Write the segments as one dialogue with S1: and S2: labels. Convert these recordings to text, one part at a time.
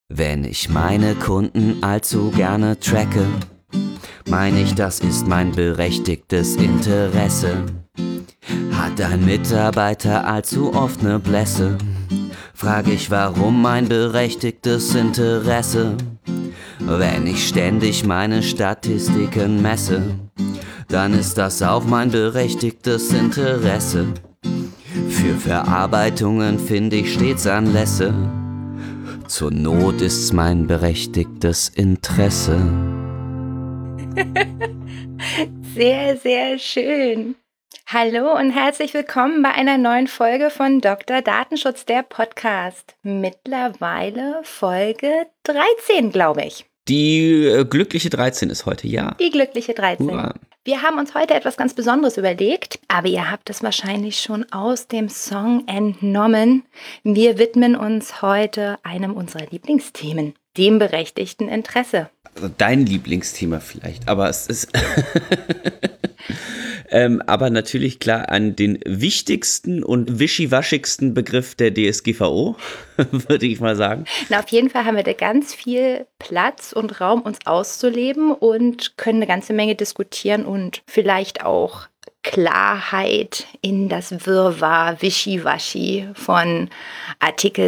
S1: Wenn ich meine Kunden allzu gerne tracke, meine ich, das ist mein berechtigtes Interesse. Hat ein Mitarbeiter allzu oft ne Blässe, frage ich, warum mein berechtigtes Interesse. Wenn ich ständig meine Statistiken messe, dann ist das auch mein berechtigtes Interesse. Für Verarbeitungen finde ich stets Anlässe. Zur Not ist's mein berechtigtes Interesse.
S2: Sehr, sehr schön. Hallo und herzlich willkommen bei einer neuen Folge von Dr. Datenschutz, der Podcast. Mittlerweile Folge 13, glaube ich.
S1: Die glückliche 13 ist heute, ja.
S2: Die glückliche 13.
S1: Hurra.
S2: Wir haben uns heute etwas ganz Besonderes überlegt, aber ihr habt es wahrscheinlich schon aus dem Song entnommen. Wir widmen uns heute einem unserer Lieblingsthemen, dem berechtigten Interesse.
S1: Also dein Lieblingsthema vielleicht, aber es ist aber natürlich klar an den wichtigsten und wischiwaschigsten Begriff der DSGVO, würde ich mal sagen.
S2: Na, auf jeden Fall haben wir da ganz viel Platz und Raum, uns auszuleben und können eine ganze Menge diskutieren und vielleicht auch Klarheit in das Wirrwarr Wischiwaschi von Artikel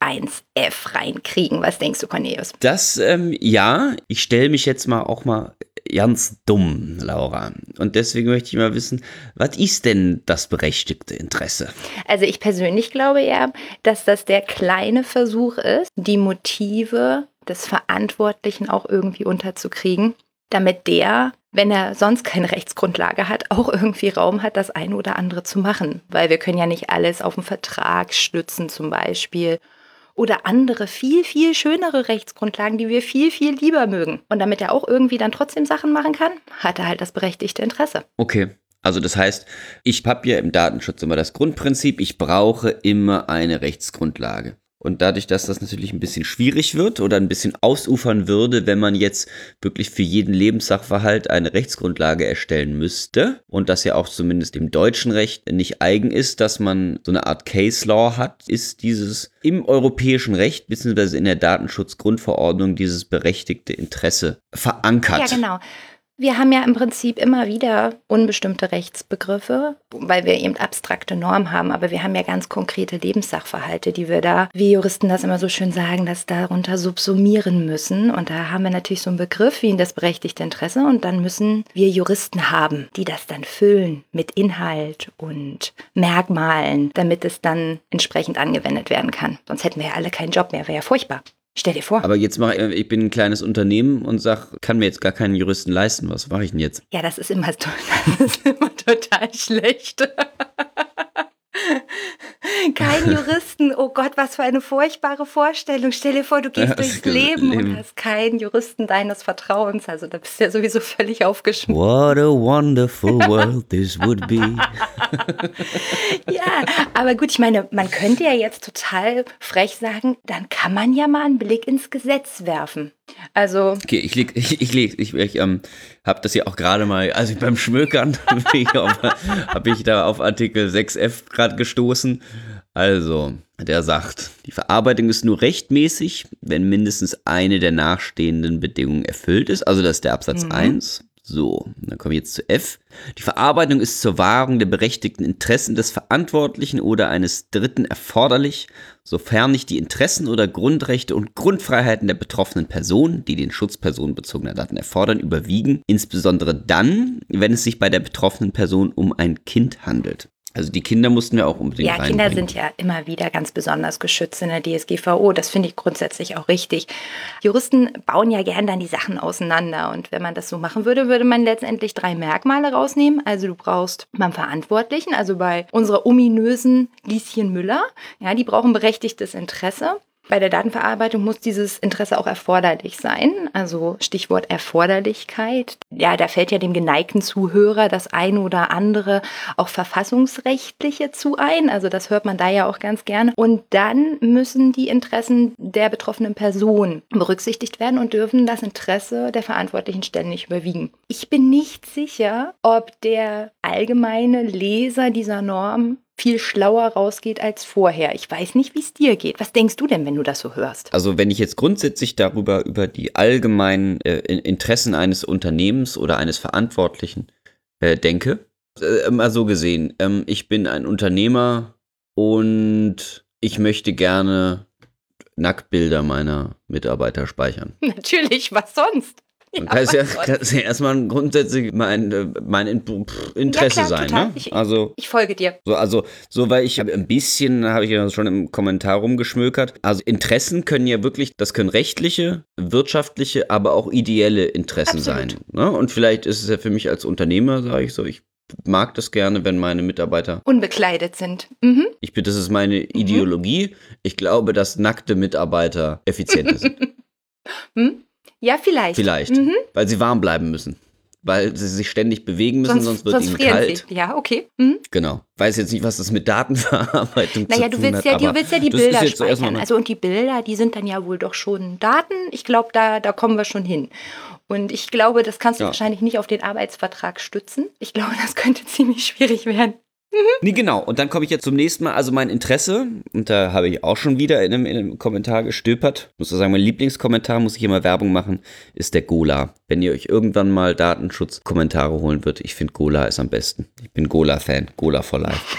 S2: 6.1f reinkriegen. Was denkst du, Cornelius?
S1: Das, ja, ich stelle mich jetzt auch mal ganz dumm, Laura. Und deswegen möchte ich mal wissen, was ist denn das berechtigte Interesse?
S2: Also ich persönlich glaube ja, dass das der kleine Versuch ist, die Motive des Verantwortlichen auch irgendwie unterzukriegen, damit der, wenn er sonst keine Rechtsgrundlage hat, auch irgendwie Raum hat, das eine oder andere zu machen. Weil wir können ja nicht alles auf den Vertrag stützen zum Beispiel. Oder andere viel, viel schönere Rechtsgrundlagen, die wir viel, viel lieber mögen. Und damit er auch irgendwie dann trotzdem Sachen machen kann, hat er halt das berechtigte Interesse.
S1: Okay, also das heißt, ich habe ja im Datenschutz immer das Grundprinzip, ich brauche immer eine Rechtsgrundlage. Und dadurch, dass das natürlich ein bisschen schwierig wird oder ein bisschen ausufern würde, wenn man jetzt wirklich für jeden Lebenssachverhalt eine Rechtsgrundlage erstellen müsste und das ja auch zumindest im deutschen Recht nicht eigen ist, dass man so eine Art Case Law hat, ist dieses im europäischen Recht bzw. in der Datenschutzgrundverordnung dieses berechtigte Interesse verankert.
S2: Ja, genau. Wir haben ja im Prinzip immer wieder unbestimmte Rechtsbegriffe, weil wir eben abstrakte Normen haben, aber wir haben ja ganz konkrete Lebenssachverhalte, die wir da, wie Juristen das immer so schön sagen, das darunter subsumieren müssen. Und da haben wir natürlich so einen Begriff wie das berechtigte Interesse und dann müssen wir Juristen haben, die das dann füllen mit Inhalt und Merkmalen, damit es dann entsprechend angewendet werden kann. Sonst hätten wir ja alle keinen Job mehr, wäre ja furchtbar. Stell dir vor.
S1: Aber jetzt ich bin ein kleines Unternehmen und kann mir jetzt gar keinen Juristen leisten. Was mache ich denn jetzt?
S2: Ja, das ist immer total schlecht. Kein Juristen, oh Gott, was für eine furchtbare Vorstellung. Stell dir vor, du gehst durchs Leben und hast keinen Juristen deines Vertrauens. Also da bist du ja sowieso völlig aufgeschmissen.
S1: What a wonderful world this would be.
S2: Ja, aber gut, ich meine, man könnte ja jetzt total frech sagen, dann kann man ja mal einen Blick ins Gesetz werfen. Also.
S1: Okay, ich habe das ja auch gerade mal, also beim Schmökern habe ich da auf Artikel 6f gerade gestoßen. Also, der sagt, die Verarbeitung ist nur rechtmäßig, wenn mindestens eine der nachstehenden Bedingungen erfüllt ist. Also das ist der Absatz 1. So, dann kommen wir jetzt zu F. Die Verarbeitung ist zur Wahrung der berechtigten Interessen des Verantwortlichen oder eines Dritten erforderlich, sofern nicht die Interessen oder Grundrechte und Grundfreiheiten der betroffenen Person, die den Schutz personenbezogener Daten erfordern, überwiegen, insbesondere dann, wenn es sich bei der betroffenen Person um ein Kind handelt. Also die Kinder mussten wir auch unbedingt reinbringen.
S2: Ja, Kinder sind ja immer wieder ganz besonders geschützt in der DSGVO. Das finde ich grundsätzlich auch richtig. Juristen bauen ja gern dann die Sachen auseinander. Und wenn man das so machen würde, würde man letztendlich 3 Merkmale rausnehmen. Also du brauchst beim Verantwortlichen, also bei unserer ominösen Lieschen Müller, ja, die brauchen berechtigtes Interesse. Bei der Datenverarbeitung muss dieses Interesse auch erforderlich sein, also Stichwort Erforderlichkeit. Ja, da fällt ja dem geneigten Zuhörer das eine oder andere auch verfassungsrechtliche zu ein, also das hört man da ja auch ganz gerne. Und dann müssen die Interessen der betroffenen Person berücksichtigt werden und dürfen das Interesse der verantwortlichen Stellen nicht überwiegen. Ich bin nicht sicher, ob der allgemeine Leser dieser Norm viel schlauer rausgeht als vorher. Ich weiß nicht, wie es dir geht. Was denkst du denn, wenn du das so hörst?
S1: Also wenn ich jetzt grundsätzlich über die allgemeinen Interessen eines Unternehmens oder eines Verantwortlichen denke, mal so gesehen, ich bin ein Unternehmer und ich möchte gerne Nacktbilder meiner Mitarbeiter speichern.
S2: Natürlich, was sonst?
S1: Ja, kann ja erstmal grundsätzlich mein Interesse
S2: ja, klar,
S1: sein,
S2: total.
S1: ne? Also
S2: ich folge dir.
S1: weil ich habe ich ja schon im Kommentar rumgeschmökert. Also Interessen können ja wirklich, das können rechtliche, wirtschaftliche, aber auch ideelle Interessen
S2: Absolut.
S1: sein. Ne? Und vielleicht ist es ja für mich als Unternehmer, sage ich so, ich mag das gerne, wenn meine Mitarbeiter
S2: unbekleidet sind.
S1: das ist meine Ideologie. Ich glaube, dass nackte Mitarbeiter effizienter sind.
S2: Ja, vielleicht.
S1: Vielleicht, weil sie warm bleiben müssen. Weil sie sich ständig bewegen müssen, sonst wird ihnen
S2: frieren
S1: kalt.
S2: Sie. Ja, okay.
S1: Genau. Weiß jetzt nicht, was das mit Datenverarbeitung zu tun hat.
S2: Du willst ja die Bilder speichern.
S1: So
S2: und die Bilder, die sind dann ja wohl doch schon Daten. Ich glaube, da kommen wir schon hin. Und ich glaube, das kannst du wahrscheinlich nicht auf den Arbeitsvertrag stützen. Ich glaube, das könnte ziemlich schwierig werden.
S1: Nee, genau. Und dann komme ich jetzt zum nächsten Mal. Also mein Interesse, und da habe ich auch schon wieder in einem Kommentar gestöbert. Muss ich sagen, mein Lieblingskommentar, muss ich hier mal Werbung machen, ist der Gola. Wenn ihr euch irgendwann mal Datenschutzkommentare holen würdet, ich finde Gola ist am besten. Ich bin Gola-Fan. Gola for life.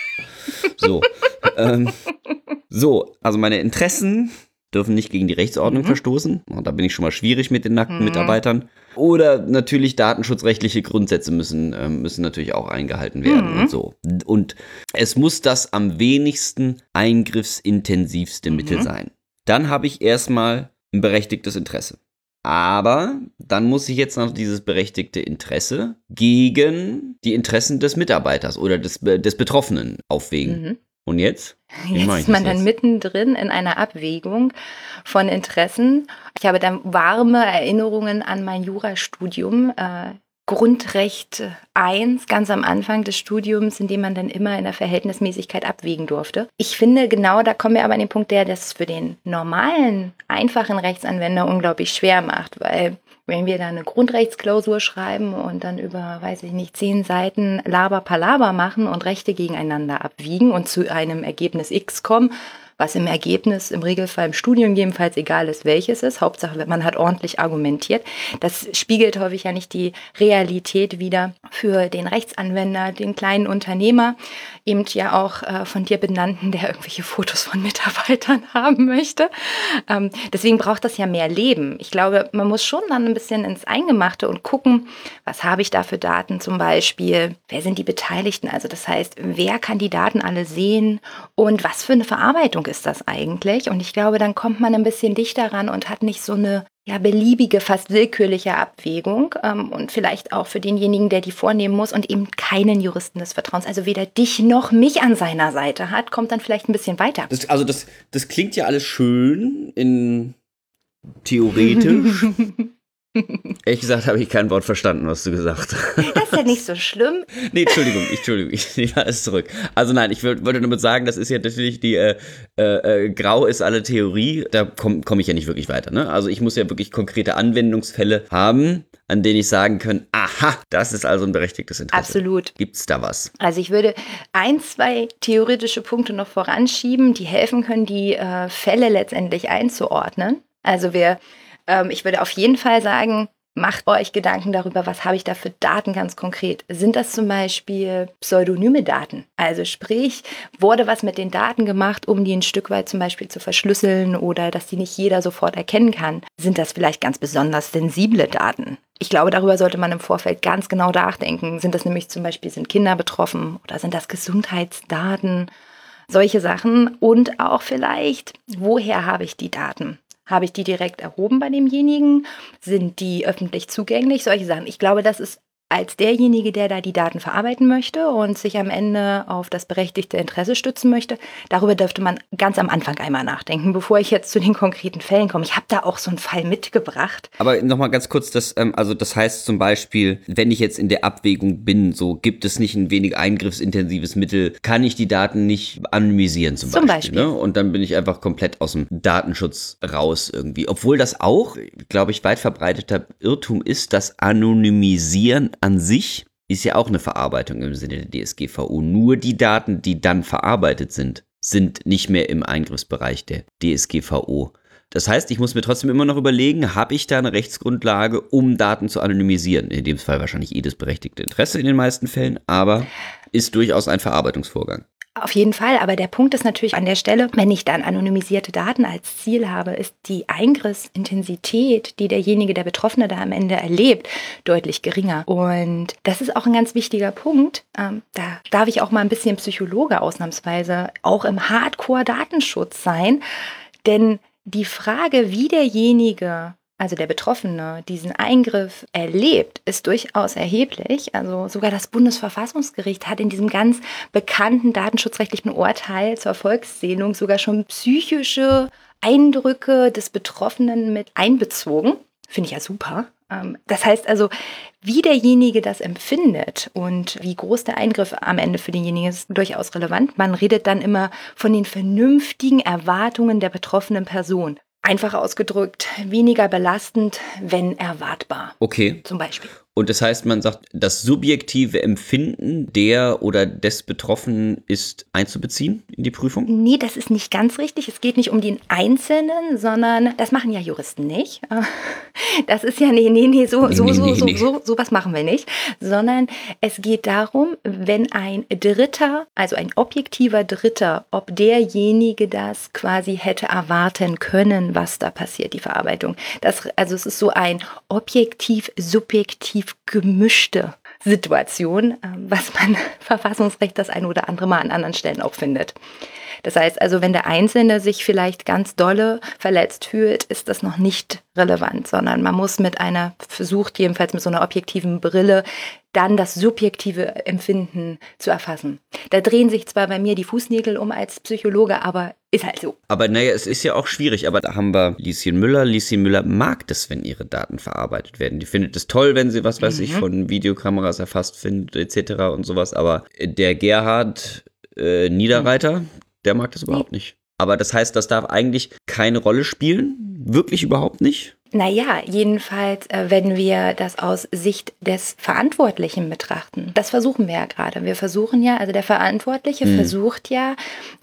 S1: Also meine Interessen dürfen nicht gegen die Rechtsordnung verstoßen. Und da bin ich schon mal schwierig mit den nackten Mitarbeitern. Oder natürlich datenschutzrechtliche Grundsätze müssen natürlich auch eingehalten werden und so. Und es muss das am wenigsten eingriffsintensivste Mittel sein. Dann habe ich erstmal ein berechtigtes Interesse. Aber dann muss ich jetzt noch dieses berechtigte Interesse gegen die Interessen des Mitarbeiters oder des Betroffenen aufwägen. Und jetzt?
S2: Jetzt ist man dann mittendrin in einer Abwägung von Interessen. Ich habe dann warme Erinnerungen an mein Jurastudium. Grundrecht 1, ganz am Anfang des Studiums, in dem man dann immer in der Verhältnismäßigkeit abwägen durfte. Ich finde, genau da kommen wir aber an den Punkt, der das für den normalen, einfachen Rechtsanwender unglaublich schwer macht, weil wenn wir da eine Grundrechtsklausur schreiben und dann über, 10 Seiten Laber-Palaber machen und Rechte gegeneinander abwiegen und zu einem Ergebnis X kommen, was im Ergebnis im Regelfall im Studium jedenfalls egal ist, welches ist. Hauptsache, man hat ordentlich argumentiert. Das spiegelt häufig ja nicht die Realität wider für den Rechtsanwender, den kleinen Unternehmer, eben ja auch von dir benannten, der irgendwelche Fotos von Mitarbeitern haben möchte. Deswegen braucht das ja mehr Leben. Ich glaube, man muss schon dann ein bisschen ins Eingemachte und gucken, was habe ich da für Daten zum Beispiel, wer sind die Beteiligten, also das heißt, wer kann die Daten alle sehen und was für eine Verarbeitung ist das eigentlich? Und ich glaube, dann kommt man ein bisschen dichter ran und hat nicht so eine beliebige, fast willkürliche Abwägung und vielleicht auch für denjenigen, der die vornehmen muss und eben keinen Juristen des Vertrauens, also weder dich noch mich an seiner Seite hat, kommt dann vielleicht ein bisschen weiter.
S1: Das klingt ja alles schön in theoretisch. Ehrlich gesagt habe ich kein Wort verstanden, was du gesagt hast.
S2: Das ist ja nicht so schlimm.
S1: Nee, Entschuldigung, ich nehme alles zurück. Also nein, ich wollte damit sagen, das ist ja natürlich grau ist alle Theorie, da komm ich ja nicht wirklich weiter. Ne? Also ich muss ja wirklich konkrete Anwendungsfälle haben, an denen ich sagen kann, aha, das ist also ein berechtigtes Interesse.
S2: Absolut.
S1: Gibt's da was?
S2: Also ich würde 1, 2 theoretische Punkte noch voranschieben, die helfen können, die Fälle letztendlich einzuordnen. Also ich würde auf jeden Fall sagen, macht euch Gedanken darüber, was habe ich da für Daten ganz konkret. Sind das zum Beispiel pseudonyme Daten? Also sprich, wurde was mit den Daten gemacht, um die ein Stück weit zum Beispiel zu verschlüsseln oder dass die nicht jeder sofort erkennen kann? Sind das vielleicht ganz besonders sensible Daten? Ich glaube, darüber sollte man im Vorfeld ganz genau nachdenken. Sind Kinder betroffen oder sind das Gesundheitsdaten? Solche Sachen. Und auch vielleicht, woher habe ich die Daten? Habe ich die direkt erhoben bei demjenigen? Sind die öffentlich zugänglich? Solche Sachen. Ich glaube, das ist als derjenige, der da die Daten verarbeiten möchte und sich am Ende auf das berechtigte Interesse stützen möchte, darüber dürfte man ganz am Anfang einmal nachdenken, bevor ich jetzt zu den konkreten Fällen komme. Ich habe da auch so einen Fall mitgebracht.
S1: Aber nochmal ganz kurz, das heißt zum Beispiel, wenn ich jetzt in der Abwägung bin, so gibt es nicht ein wenig eingriffsintensives Mittel, kann ich die Daten nicht anonymisieren zum Beispiel. Ne? Und dann bin ich einfach komplett aus dem Datenschutz raus irgendwie. Obwohl das auch, glaube ich, weit verbreiteter Irrtum ist, dass Anonymisieren an sich ist ja auch eine Verarbeitung im Sinne der DSGVO. Nur die Daten, die dann verarbeitet sind, sind nicht mehr im Eingriffsbereich der DSGVO. Das heißt, ich muss mir trotzdem immer noch überlegen, habe ich da eine Rechtsgrundlage, um Daten zu anonymisieren? In dem Fall wahrscheinlich das berechtigte Interesse in den meisten Fällen, aber ist durchaus ein Verarbeitungsvorgang.
S2: Auf jeden Fall, aber der Punkt ist natürlich an der Stelle, wenn ich dann anonymisierte Daten als Ziel habe, ist die Eingriffsintensität, die derjenige, der Betroffene da am Ende erlebt, deutlich geringer. Und das ist auch ein ganz wichtiger Punkt. Da darf ich auch mal ein bisschen Psychologe ausnahmsweise auch im Hardcore-Datenschutz sein, denn die Frage, wie derjenige, also der Betroffene, diesen Eingriff erlebt, ist durchaus erheblich. Also sogar das Bundesverfassungsgericht hat in diesem ganz bekannten datenschutzrechtlichen Urteil zur Volkszählung sogar schon psychische Eindrücke des Betroffenen mit einbezogen. Finde ich ja super. Das heißt also, wie derjenige das empfindet und wie groß der Eingriff am Ende für denjenigen ist, durchaus relevant. Man redet dann immer von den vernünftigen Erwartungen der betroffenen Person. Einfach ausgedrückt, weniger belastend, wenn erwartbar.
S1: Okay.
S2: Zum Beispiel.
S1: Und das heißt, man sagt, das subjektive Empfinden der oder des Betroffenen ist einzubeziehen in die Prüfung?
S2: Nee, das ist nicht ganz richtig. Es geht nicht um den Einzelnen, sondern das machen ja Juristen nicht. Das ist ja, sowas machen wir nicht. Sondern es geht darum, wenn ein Dritter, also ein objektiver Dritter, ob derjenige das quasi hätte erwarten können, was da passiert, die Verarbeitung. Also es ist so ein objektiv-subjektiv gemischte Situation, was man Verfassungsrecht das ein oder andere Mal an anderen Stellen auch findet. Das heißt also, wenn der Einzelne sich vielleicht ganz dolle verletzt fühlt, ist das noch nicht relevant, sondern man muss versucht jedenfalls mit so einer objektiven Brille dann das subjektive Empfinden zu erfassen. Da drehen sich zwar bei mir die Fußnägel um als Psychologe, aber ist halt so.
S1: Aber naja, es ist ja auch schwierig, aber da haben wir Lieschen Müller. Lieschen Müller mag das, wenn ihre Daten verarbeitet werden. Die findet es toll, wenn sie, was weiß ich, von Videokameras erfasst findet, etc. und sowas, aber der Gerhard Niederreiter, der mag das überhaupt nicht. Aber das heißt, das darf eigentlich keine Rolle spielen? Wirklich überhaupt nicht?
S2: Naja, jedenfalls, wenn wir das aus Sicht des Verantwortlichen betrachten. Das versuchen wir ja gerade. Wir versuchen ja, also der Verantwortliche versucht ja,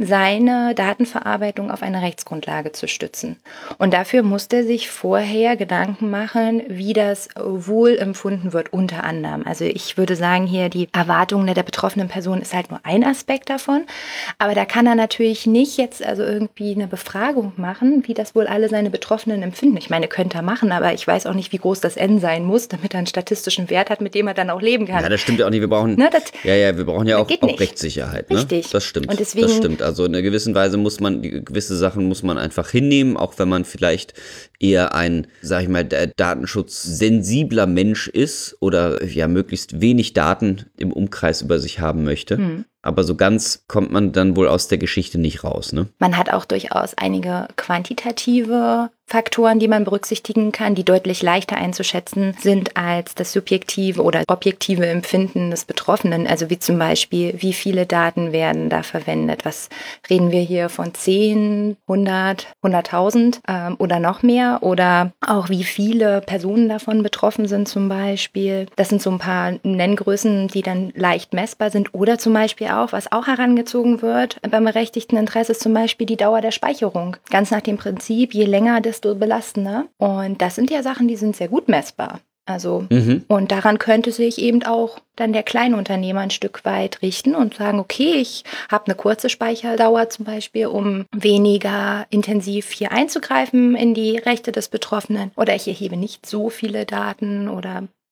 S2: seine Datenverarbeitung auf eine Rechtsgrundlage zu stützen. Und dafür muss er sich vorher Gedanken machen, wie das wohl empfunden wird, unter anderem. Also ich würde sagen, hier die Erwartungen der betroffenen Person ist halt nur ein Aspekt davon. Aber da kann er natürlich nicht jetzt also irgendwie eine Befragung machen, wie das wohl alle seine Betroffenen empfinden. Ich meine, könnte er machen, aber ich weiß auch nicht, wie groß das N sein muss, damit er einen statistischen Wert hat, mit dem er dann auch leben kann.
S1: Ja, das stimmt ja auch nicht. Wir brauchen, wir brauchen ja auch Rechtssicherheit. Ne?
S2: Richtig.
S1: Das stimmt.
S2: Und deswegen,
S1: das stimmt. Also in einer gewissen Weise gewisse Sachen muss man einfach hinnehmen, auch wenn man vielleicht eher ein, sag ich mal, datenschutzsensibler Mensch ist oder ja möglichst wenig Daten im Umkreis über sich haben möchte. Aber so ganz kommt man dann wohl aus der Geschichte nicht raus, ne?
S2: Man hat auch durchaus einige quantitative Faktoren, die man berücksichtigen kann, die deutlich leichter einzuschätzen sind als das subjektive oder objektive Empfinden des Betroffenen. Also wie zum Beispiel, wie viele Daten werden da verwendet? Was reden wir hier von 10, 100, 100.000 oder noch mehr? Oder auch wie viele Personen davon betroffen sind zum Beispiel. Das sind so ein paar Nenngrößen, die dann leicht messbar sind. Oder zum Beispiel auch, was auch herangezogen wird beim berechtigten Interesse, ist zum Beispiel die Dauer der Speicherung. Ganz nach dem Prinzip, je länger, desto belastender. Und das sind ja Sachen, die sind sehr gut messbar. Also, und daran könnte sich eben auch dann der Kleinunternehmer ein Stück weit richten und sagen, okay, ich habe eine kurze Speicherdauer zum Beispiel, um weniger intensiv hier einzugreifen in die Rechte des Betroffenen. Oder ich erhebe nicht so viele Daten oder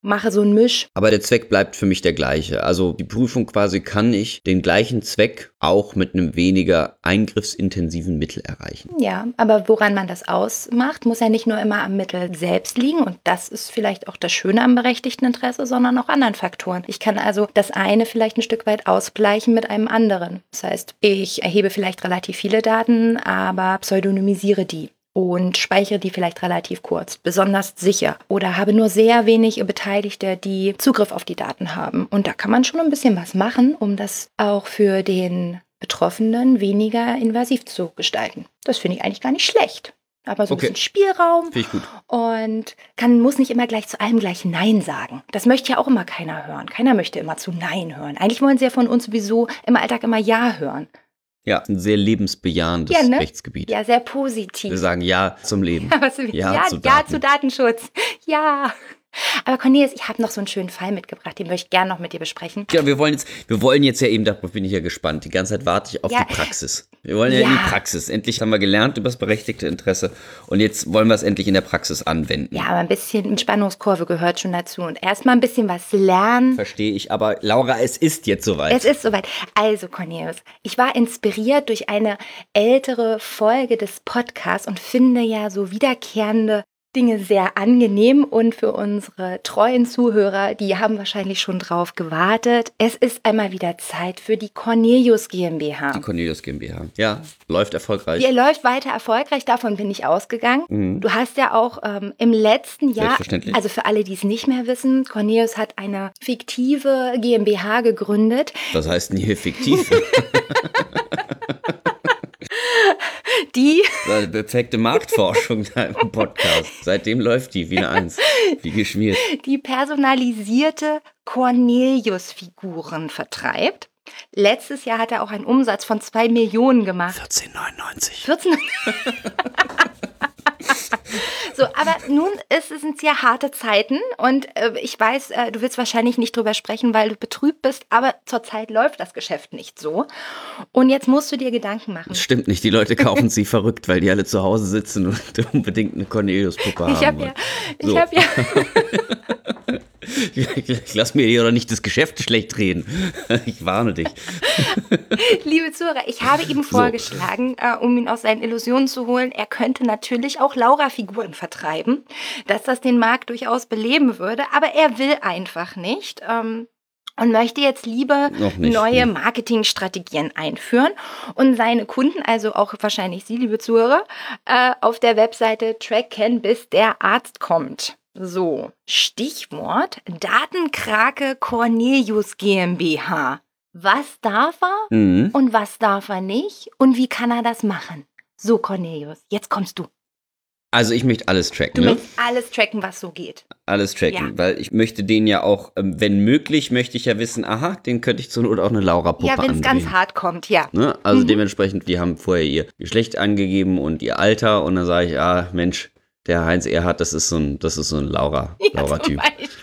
S2: mache so einen Misch.
S1: Aber der Zweck bleibt für mich der gleiche. Also die Prüfung quasi kann ich den gleichen Zweck auch mit einem weniger eingriffsintensiven Mittel erreichen.
S2: Ja, aber woran man das ausmacht, muss ja nicht nur immer am Mittel selbst liegen. Und das ist vielleicht auch das Schöne am berechtigten Interesse, sondern auch anderen Faktoren. Ich kann also das eine vielleicht ein Stück weit ausgleichen mit einem anderen. Das heißt, ich erhebe vielleicht relativ viele Daten, aber pseudonymisiere die. Und speichere die vielleicht relativ kurz, besonders sicher. Oder habe nur sehr wenig Beteiligte, die Zugriff auf die Daten haben. Und da kann man schon ein bisschen was machen, um das auch für den Betroffenen weniger invasiv zu gestalten. Das finde ich eigentlich gar nicht schlecht. Aber so ein bisschen Spielraum.
S1: Finde ich gut.
S2: Und muss nicht immer gleich zu allem gleich Nein sagen. Das möchte ja auch immer keiner hören. Keiner möchte immer zu Nein hören. Eigentlich wollen sie ja von uns sowieso im Alltag immer Ja hören.
S1: Ja, ein sehr lebensbejahendes Rechtsgebiet.
S2: Ja, sehr positiv.
S1: Wir sagen Ja zum Leben.
S2: Ja zu Datenschutz. Ja. Aber Cornelius, ich habe noch so einen schönen Fall mitgebracht, den möchte ich gerne noch mit dir besprechen.
S1: Ja, wir wollen jetzt ja eben, da bin ich ja gespannt. Die ganze Zeit warte ich auf die Praxis. Wir wollen ja in die Praxis. Endlich haben wir gelernt über das berechtigte Interesse und jetzt wollen wir es endlich in der Praxis anwenden.
S2: Ja, aber ein bisschen Spannungskurve gehört schon dazu und erstmal ein bisschen was lernen.
S1: Verstehe ich, aber Laura, es ist jetzt soweit.
S2: Es ist soweit. Also Cornelius, ich war inspiriert durch eine ältere Folge des Podcasts und finde ja so wiederkehrende Dinge sehr angenehm und für unsere treuen Zuhörer, die haben wahrscheinlich schon drauf gewartet. Es ist einmal wieder Zeit für die Cornelius GmbH.
S1: Die Cornelius GmbH. Ja, läuft erfolgreich.
S2: Die läuft weiter erfolgreich, davon bin ich ausgegangen. Mhm. Du hast ja auch im letzten Jahr, also für alle, die es nicht mehr wissen, Cornelius hat eine fiktive GmbH gegründet.
S1: Was heißt denn hier fiktiv?
S2: Die
S1: perfekte Marktforschung da im Podcast. Seitdem läuft die wie eine Eins, wie geschmiert.
S2: Die personalisierte Cornelius-Figuren vertreibt. Letztes Jahr hat er auch einen Umsatz von 2 Millionen gemacht.
S1: 14,99.
S2: So, aber nun sind ja harte Zeiten und ich weiß, du willst wahrscheinlich nicht drüber sprechen, weil du betrübt bist, aber zurzeit läuft das Geschäft nicht so. Und jetzt musst du dir Gedanken machen.
S1: Das stimmt nicht, die Leute kaufen sie verrückt, weil die alle zu Hause sitzen und unbedingt eine Cornelius-Puppe haben. Ich lass mir hier doch nicht das Geschäft schlecht reden. Ich warne dich.
S2: Liebe Zuhörer, ich habe ihm vorgeschlagen, um ihn aus seinen Illusionen zu holen, er könnte natürlich auch Laura-Figuren vertreiben, dass das den Markt durchaus beleben würde, aber er will einfach nicht. Und möchte jetzt lieber neue Marketingstrategien einführen und seine Kunden, also auch wahrscheinlich Sie, liebe Zuhörer, auf der Webseite tracken, bis der Arzt kommt. So, Stichwort Datenkrake Cornelius GmbH. Was darf er und was darf er nicht und wie kann er das machen? So, Cornelius, jetzt kommst du.
S1: Also ich möchte alles tracken.
S2: Du möchtest alles tracken, was so geht.
S1: Alles tracken, weil ich möchte den ja auch, wenn möglich, möchte ich ja wissen, aha, den könnte ich zur Not auch eine Laura-Puppe andrehen.
S2: Ja, wenn es ganz hart kommt, ja.
S1: Ne? Also dementsprechend, die haben vorher ihr Geschlecht angegeben und ihr Alter und dann sage ich, Mensch, der Heinz Erhardt, das ist so ein Laura-Typ.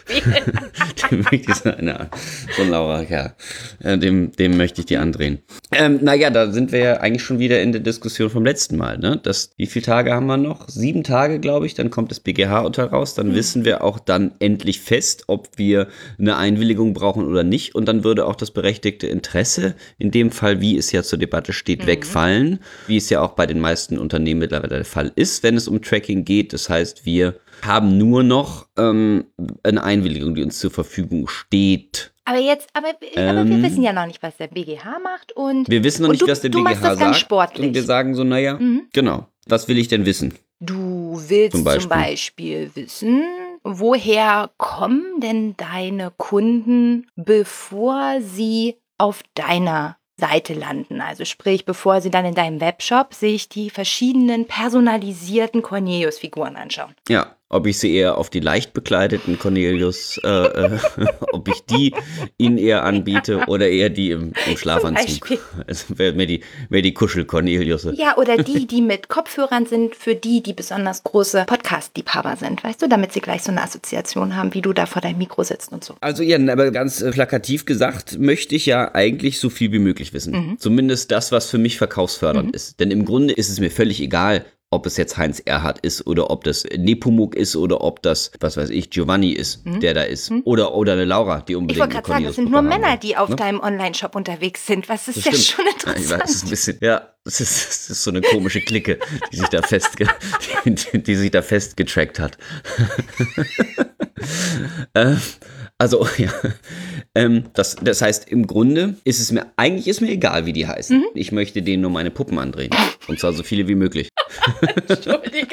S1: So ein Laura-Kerl. Dem möchte ich die andrehen. Da sind wir ja eigentlich schon wieder in der Diskussion vom letzten Mal. Ne? Wie viele Tage haben wir noch? 7 Tage, glaube ich. Dann kommt das BGH-Urteil raus. Dann wissen wir auch dann endlich fest, ob wir eine Einwilligung brauchen oder nicht. Und dann würde auch das berechtigte Interesse, in dem Fall, wie es ja zur Debatte steht, wegfallen. Wie es ja auch bei den meisten Unternehmen mittlerweile der Fall ist, wenn es um Tracking geht. Das heißt, wir haben nur noch eine Einwilligung, die uns zur Verfügung steht.
S2: Aber wir wissen ja noch nicht, was der BGH macht. Und
S1: wir wissen noch nicht, was der BGH sagt.
S2: Das ganz sportlich.
S1: Und wir sagen so, genau, was will ich denn wissen?
S2: Du willst zum Beispiel wissen, woher kommen denn deine Kunden, bevor sie auf deiner Seite landen. Also sprich, bevor sie dann in deinem Webshop sich die verschiedenen personalisierten Cornelius-Figuren anschauen.
S1: Ja, ob ich sie eher auf die leicht bekleideten Cornelius, ob ich die ihnen eher anbiete oder eher die im Schlafanzug. Also mehr die Kuschel-Cornelius.
S2: Ja, oder die mit Kopfhörern sind, für die besonders große Podcast-Liebhaber sind, weißt du, damit sie gleich so eine Assoziation haben, wie du da vor deinem Mikro sitzt und so.
S1: Also ja, aber ganz plakativ gesagt, möchte ich ja eigentlich so viel wie möglich wissen. Zumindest das, was für mich verkaufsfördernd ist. Denn im Grunde ist es mir völlig egal, ob es jetzt Heinz Erhardt ist oder ob das Nepomuk ist oder ob das, was weiß ich, Giovanni ist, der da ist. Oder eine Laura, die unbedingt
S2: Ich wollte gerade sagen, das sind nur Männer, die auf deinem Online-Shop unterwegs sind. Was ist ja schon interessant.
S1: Ich weiß, das ist ein bisschen, ja, das ist so eine komische Clique, die sich da festgetrackt hat. Also, ja. Das heißt, im Grunde ist mir egal, wie die heißen. Ich möchte denen nur meine Puppen andrehen. Und zwar so viele wie möglich.
S2: Entschuldige.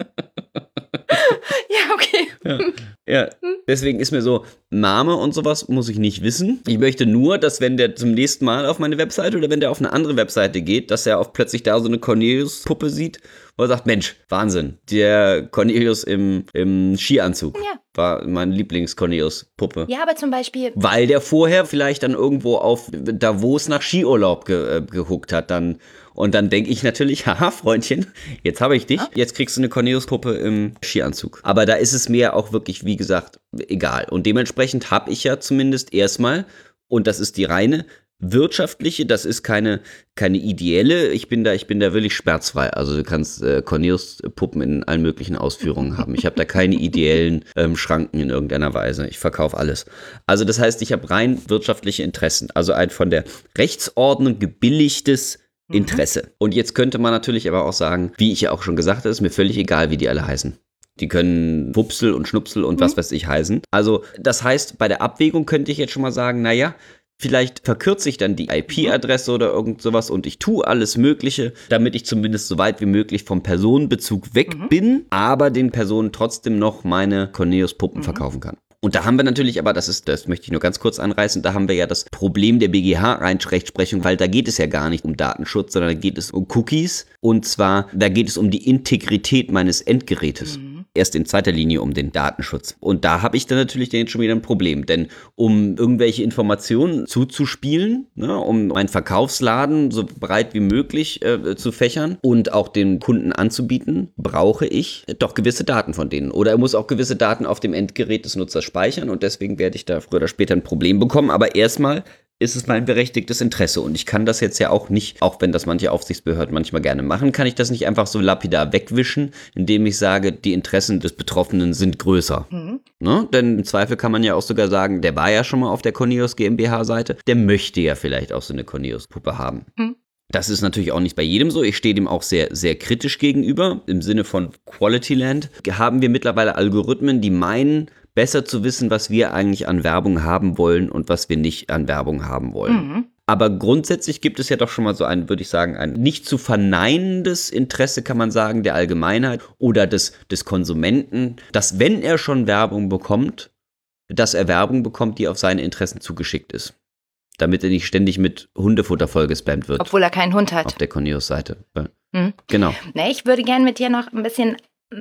S2: Ja, okay.
S1: Ja, deswegen ist mir so, Name und sowas muss ich nicht wissen. Ich möchte nur, dass wenn der zum nächsten Mal auf meine Webseite oder wenn der auf eine andere Webseite geht, dass er auch plötzlich da so eine Cornelius-Puppe sieht, wo er sagt, Mensch, Wahnsinn, der Cornelius im Skianzug war meine Lieblings-Cornelius-Puppe.
S2: Ja, aber zum Beispiel...
S1: Weil der vorher vielleicht dann irgendwo auf Davos nach Skiurlaub gehuckt hat dann. Und dann denke ich natürlich, haha, Freundchen, jetzt habe ich dich. Jetzt kriegst du eine Cornelius-Puppe im Skianzug. Aber da ist es mir auch wirklich, wie gesagt, egal. Und dementsprechend habe ich ja zumindest erstmal, und das ist die reine wirtschaftliche, das ist keine ideelle, ich bin da wirklich schmerzfrei. Also du kannst Cornelius-Puppen in allen möglichen Ausführungen haben. Ich habe da keine ideellen Schranken in irgendeiner Weise. Ich verkaufe alles. Also das heißt, ich habe rein wirtschaftliche Interessen. Also ein von der Rechtsordnung gebilligtes Interesse. Und jetzt könnte man natürlich aber auch sagen, wie ich ja auch schon gesagt habe, ist mir völlig egal, wie die alle heißen. Die können Wupsel und Schnupsel und was weiß ich heißen. Also das heißt, bei der Abwägung könnte ich jetzt schon mal sagen, naja, vielleicht verkürze ich dann die IP-Adresse oder irgend sowas und ich tue alles Mögliche, damit ich zumindest so weit wie möglich vom Personenbezug weg bin, aber den Personen trotzdem noch meine Cornelius-Puppen verkaufen kann. Und da haben wir natürlich, aber das möchte ich nur ganz kurz anreißen, da haben wir ja das Problem der BGH-Rechtsprechung, weil da geht es ja gar nicht um Datenschutz, sondern da geht es um Cookies. Und zwar, da geht es um die Integrität meines Endgerätes. Erst in zweiter Linie um den Datenschutz. Und da habe ich dann natürlich jetzt schon wieder ein Problem. Denn um irgendwelche Informationen zuzuspielen, ne, um meinen Verkaufsladen so breit wie möglich zu fächern und auch den Kunden anzubieten, brauche ich doch gewisse Daten von denen. Oder er muss auch gewisse Daten auf dem Endgerät des Nutzers speichern. Und deswegen werde ich da früher oder später ein Problem bekommen. Aber erstmal ist es mein berechtigtes Interesse. Und ich kann das jetzt ja auch nicht, auch wenn das manche Aufsichtsbehörden manchmal gerne machen, kann ich das nicht einfach so lapidar wegwischen, indem ich sage, die Interessen des Betroffenen sind größer. Ne? Denn im Zweifel kann man ja auch sogar sagen, der war ja schon mal auf der Cornelius GmbH-Seite, der möchte ja vielleicht auch so eine Cornelius-Puppe haben. Das ist natürlich auch nicht bei jedem so. Ich stehe dem auch sehr, sehr kritisch gegenüber. Im Sinne von Quality Land haben wir mittlerweile Algorithmen, die meinen, besser zu wissen, was wir eigentlich an Werbung haben wollen und was wir nicht an Werbung haben wollen. Aber grundsätzlich gibt es ja doch schon mal so ein, würde ich sagen, ein nicht zu verneinendes Interesse, kann man sagen, der Allgemeinheit oder des Konsumenten, dass wenn er schon Werbung bekommt, dass er Werbung bekommt, die auf seine Interessen zugeschickt ist. Damit er nicht ständig mit Hundefutter vollgespammt wird.
S2: Obwohl er keinen Hund hat.
S1: Auf der Cornelius-Seite. Genau.
S2: Ne, ich würde gerne mit dir noch ein bisschen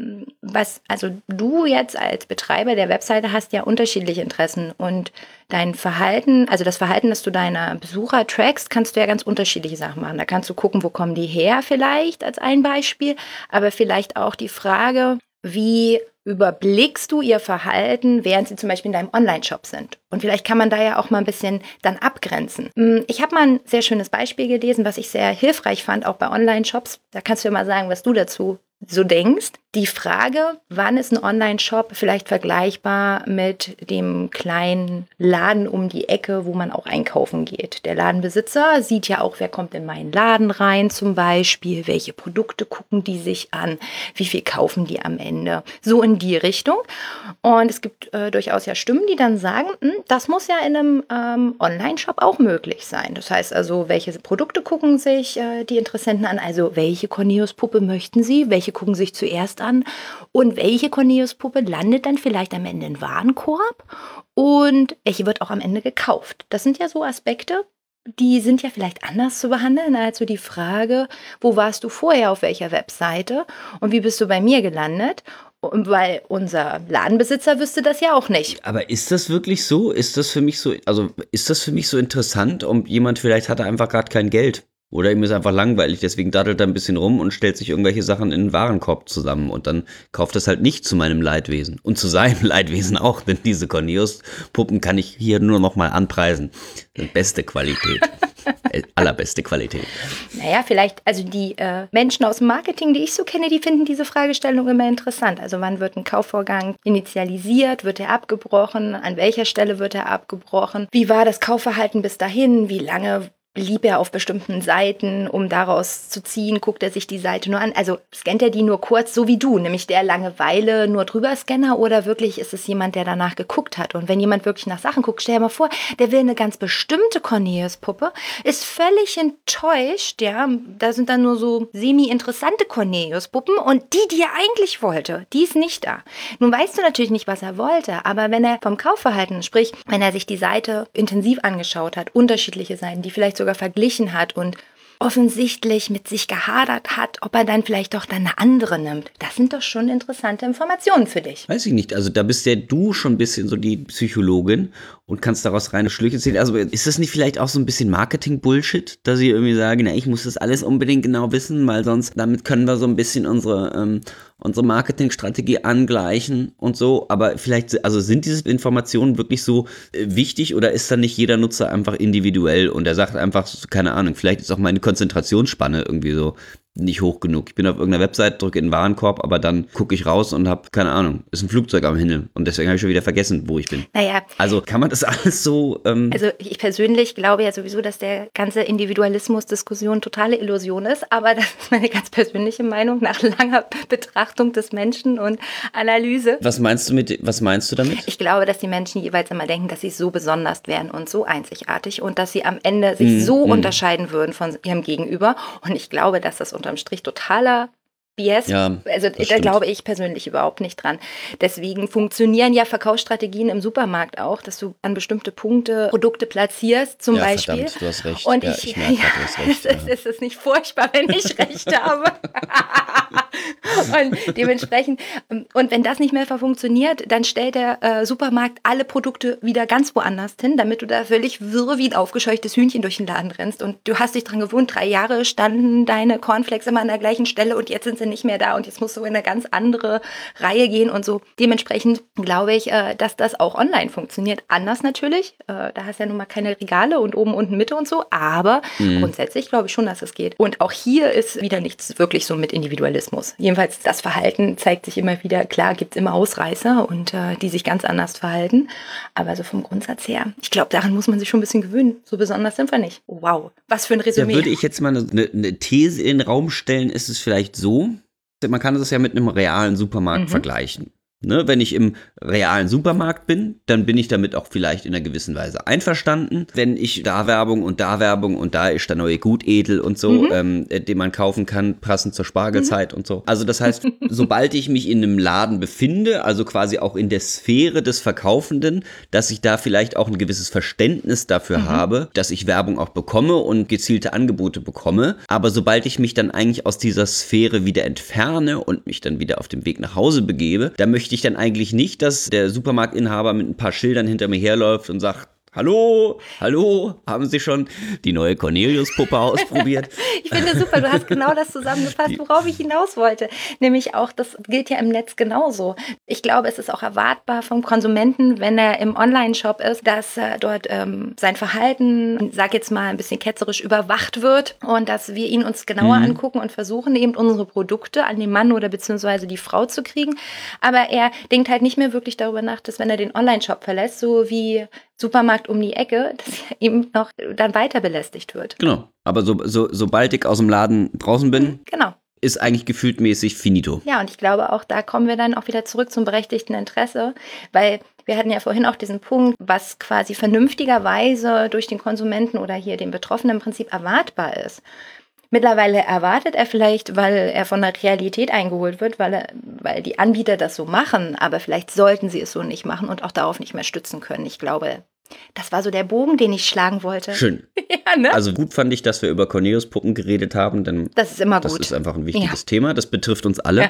S2: also du jetzt als Betreiber der Webseite hast ja unterschiedliche Interessen und dein Verhalten, also das Verhalten, das du deiner Besucher trackst, kannst du ja ganz unterschiedliche Sachen machen. Da kannst du gucken, wo kommen die her vielleicht als ein Beispiel, aber vielleicht auch die Frage, wie überblickst du ihr Verhalten, während sie zum Beispiel in deinem Online-Shop sind? Und vielleicht kann man da ja auch mal ein bisschen dann abgrenzen. Ich habe mal ein sehr schönes Beispiel gelesen, was ich sehr hilfreich fand, auch bei Online-Shops. Da kannst du ja mal sagen, was du dazu so denkst. Die Frage, wann ist ein Online-Shop vielleicht vergleichbar mit dem kleinen Laden um die Ecke, wo man auch einkaufen geht. Der Ladenbesitzer sieht ja auch, wer kommt in meinen Laden rein zum Beispiel, welche Produkte gucken die sich an, wie viel kaufen die am Ende. So in die Richtung. Und es gibt durchaus ja Stimmen, die dann sagen, das muss ja in einem Online-Shop auch möglich sein. Das heißt also, welche Produkte gucken sich die Interessenten an, also welche Cornelius-Puppe möchten sie, welche gucken sich zuerst an und welche Cornelius-Puppe landet dann vielleicht am Ende im Warenkorb und welche wird auch am Ende gekauft. Das sind ja so Aspekte, die sind ja vielleicht anders zu behandeln als so die Frage, wo warst du vorher auf welcher Webseite und wie bist du bei mir gelandet? Weil unser Ladenbesitzer wüsste das ja auch nicht.
S1: Aber ist das wirklich so? Ist das für mich so interessant? Und jemand vielleicht hat einfach gerade kein Geld. Oder ihm ist einfach langweilig, deswegen daddelt er ein bisschen rum und stellt sich irgendwelche Sachen in den Warenkorb zusammen und dann kauft das halt nicht zu meinem Leidwesen. Und zu seinem Leidwesen auch, denn diese Cornelius-Puppen kann ich hier nur noch mal anpreisen. Beste Qualität. Allerbeste Qualität.
S2: Naja, vielleicht, also die Menschen aus dem Marketing, die ich so kenne, die finden diese Fragestellung immer interessant. Also wann wird ein Kaufvorgang initialisiert? Wird er abgebrochen? An welcher Stelle wird er abgebrochen? Wie war das Kaufverhalten bis dahin? Wie lange blieb er auf bestimmten Seiten, um daraus zu ziehen, guckt er sich die Seite nur an. Also scannt er die nur kurz, so wie du, nämlich der Langeweile nur drüber Scanner oder wirklich ist es jemand, der danach geguckt hat? Und wenn jemand wirklich nach Sachen guckt, stell dir mal vor, der will eine ganz bestimmte Cornelius-Puppe, ist völlig enttäuscht, ja, da sind dann nur so semi-interessante Cornelius-Puppen und die er eigentlich wollte, die ist nicht da. Nun weißt du natürlich nicht, was er wollte, aber wenn er vom Kaufverhalten, sprich, wenn er sich die Seite intensiv angeschaut hat, unterschiedliche Seiten, die vielleicht sogar verglichen hat und offensichtlich mit sich gehadert hat, ob er dann vielleicht doch dann eine andere nimmt. Das sind doch schon interessante Informationen für dich.
S1: Weiß ich nicht. Also da bist ja du schon ein bisschen so die Psychologin und kannst daraus reine Schlüche ziehen. Also ist das nicht vielleicht auch so ein bisschen Marketing-Bullshit, dass ich irgendwie sage, na, ich muss das alles unbedingt genau wissen, weil sonst damit können wir so ein bisschen unsere Marketingstrategie angleichen und so. Aber vielleicht, also sind diese Informationen wirklich so wichtig oder ist dann nicht jeder Nutzer einfach individuell und er sagt einfach, keine Ahnung, vielleicht ist auch meine Konzentrationsspanne irgendwie so nicht hoch genug. Ich bin auf irgendeiner Website, drücke in den Warenkorb, aber dann gucke ich raus und habe, keine Ahnung, ist ein Flugzeug am Himmel und deswegen habe ich schon wieder vergessen, wo ich bin.
S2: Naja.
S1: Also kann man das alles so...
S2: Also ich persönlich glaube ja sowieso, dass der ganze Individualismus-Diskussion totale Illusion ist, aber das ist meine ganz persönliche Meinung nach langer Betrachtung des Menschen und Analyse.
S1: Was meinst du damit?
S2: Ich glaube, dass die Menschen jeweils immer denken, dass sie so besonders wären und so einzigartig und dass sie am Ende sich so unterscheiden würden von ihrem Gegenüber und ich glaube, dass das unterm Strich totaler BS,
S1: ja,
S2: also da glaube ich persönlich überhaupt nicht dran. Deswegen funktionieren ja Verkaufsstrategien im Supermarkt auch, dass du an bestimmte Punkte Produkte platzierst, zum Beispiel.
S1: Verdammt, du hast recht.
S2: Und
S1: ja, ich merke, du hast recht.
S2: Es ist nicht furchtbar, wenn ich recht habe. Und dementsprechend, und wenn das nicht mehr funktioniert, dann stellt der Supermarkt alle Produkte wieder ganz woanders hin, damit du da völlig wirr wie ein aufgescheuchtes Hühnchen durch den Laden rennst. Und du hast dich dran gewohnt, 3 Jahre standen deine Cornflakes immer an der gleichen Stelle und jetzt sind sie nicht mehr da und jetzt musst du in eine ganz andere Reihe gehen und so. Dementsprechend glaube ich, dass das auch online funktioniert. Anders natürlich, da hast du ja nun mal keine Regale und oben, unten, Mitte und so, aber grundsätzlich glaube ich schon, dass es geht. Und auch hier ist wieder nichts wirklich so mit Individualismus. Jedenfalls das Verhalten zeigt sich immer wieder, klar gibt es immer Ausreißer und die sich ganz anders verhalten, aber so vom Grundsatz her, ich glaube, daran muss man sich schon ein bisschen gewöhnen. So besonders sind wir nicht. Wow, was für ein Resümee.
S1: Da würde ich jetzt mal eine These in den Raum stellen, ist es vielleicht so, man kann das ja mit einem realen Supermarkt vergleichen. Ne, wenn ich im realen Supermarkt bin, dann bin ich damit auch vielleicht in einer gewissen Weise einverstanden. Wenn ich da Werbung und da ist der neue Gutedel und so, den man kaufen kann, passend zur Spargelzeit und so. Also das heißt, sobald ich mich in einem Laden befinde, also quasi auch in der Sphäre des Verkaufenden, dass ich da vielleicht auch ein gewisses Verständnis dafür habe, dass ich Werbung auch bekomme und gezielte Angebote bekomme. Aber sobald ich mich dann eigentlich aus dieser Sphäre wieder entferne und mich dann wieder auf dem Weg nach Hause begebe, da möchte ich dann eigentlich nicht, dass der Supermarktinhaber mit ein paar Schildern hinter mir herläuft und sagt, hallo, haben Sie schon die neue Cornelius-Puppe ausprobiert?
S2: Ich finde super, du hast genau das zusammengefasst, worauf ich hinaus wollte. Nämlich auch, das gilt ja im Netz genauso. Ich glaube, es ist auch erwartbar vom Konsumenten, wenn er im Online-Shop ist, dass dort sein Verhalten, sag jetzt mal ein bisschen ketzerisch, überwacht wird und dass wir ihn uns genauer angucken und versuchen, eben unsere Produkte an den Mann oder beziehungsweise die Frau zu kriegen. Aber er denkt halt nicht mehr wirklich darüber nach, dass wenn er den Online-Shop verlässt, so wie Supermarkt um die Ecke, dass er eben noch dann weiter belästigt wird.
S1: Genau, aber sobald ich aus dem Laden draußen bin, ist eigentlich gefühltmäßig finito.
S2: Ja, und ich glaube auch, da kommen wir dann auch wieder zurück zum berechtigten Interesse, weil wir hatten ja vorhin auch diesen Punkt, was quasi vernünftigerweise durch den Konsumenten oder hier den Betroffenen im Prinzip erwartbar ist. Mittlerweile erwartet er vielleicht, weil er von der Realität eingeholt wird, weil die Anbieter das so machen, aber vielleicht sollten sie es so nicht machen und auch darauf nicht mehr stützen können. Ich glaube, das war so der Bogen, den ich schlagen wollte.
S1: Schön.
S2: Ja, ne?
S1: Also gut fand ich, dass wir über Cornelius-Puppen geredet haben, denn
S2: das ist immer gut.
S1: Das ist einfach ein wichtiges Thema, das betrifft uns alle.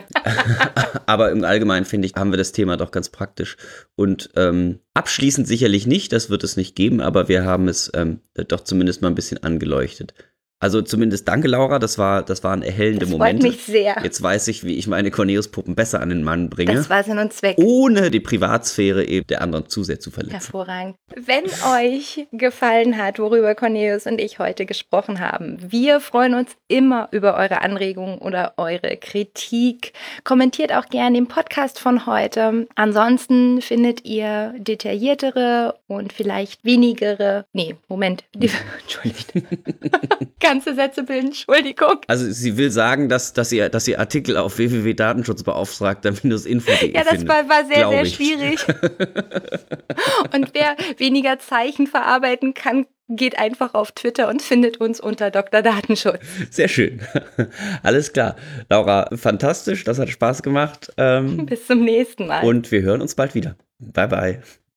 S1: Aber im Allgemeinen, finde ich, haben wir das Thema doch ganz praktisch. Und abschließend sicherlich nicht, das wird es nicht geben, aber wir haben es doch zumindest mal ein bisschen angeleuchtet. Also zumindest danke, Laura, das war ein erhellender Moment.
S2: Das freut mich sehr.
S1: Jetzt weiß ich, wie ich meine Cornelius-Puppen besser an den Mann bringe.
S2: Das war Sinn und Zweck.
S1: Ohne die Privatsphäre eben der anderen zu sehr zu verletzen.
S2: Hervorragend. Wenn euch gefallen hat, worüber Cornelius und ich heute gesprochen haben, wir freuen uns immer über eure Anregungen oder eure Kritik. Kommentiert auch gerne den Podcast von heute. Ansonsten findet ihr detailliertere und vielleicht wenigere, entschuldigt. Ganze Sätze bilden, Entschuldigung.
S1: Also sie will sagen, dass ihr Artikel auf www.datenschutzbeauftragter-info.de
S2: Ja, das
S1: findet,
S2: war sehr, sehr
S1: ich.
S2: schwierig. Und wer weniger Zeichen verarbeiten kann, geht einfach auf Twitter und findet uns unter Dr. Datenschutz.
S1: Sehr schön. Alles klar. Laura, fantastisch, das hat Spaß gemacht.
S2: Bis zum nächsten Mal.
S1: Und wir hören uns bald wieder. Bye, bye.